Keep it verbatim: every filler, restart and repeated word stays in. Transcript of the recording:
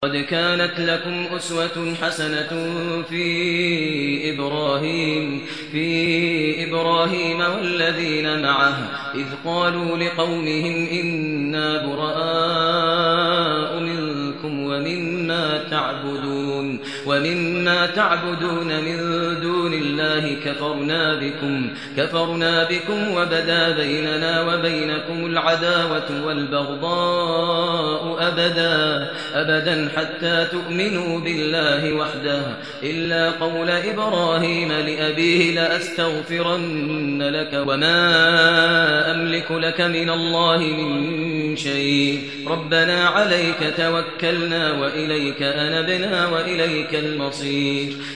قد كانت لكم أسوة حسنة في إبراهيم في إبراهيم والذين معه إذ قالوا لقومهم إنا براء منكم ومما تعبدون ومما تعبدون من دون الله كفرنا بكم كفرنا بكم وبدا بيننا وبينكم العداوة والبغضاء أبدا أبدا حتى تؤمنوا بالله وحده إلا قول إبراهيم لأبيه لأستغفرن لك وما أملك لك من الله من شيء ربنا عليك توكلنا وإليك أنبنا وإليك المصير.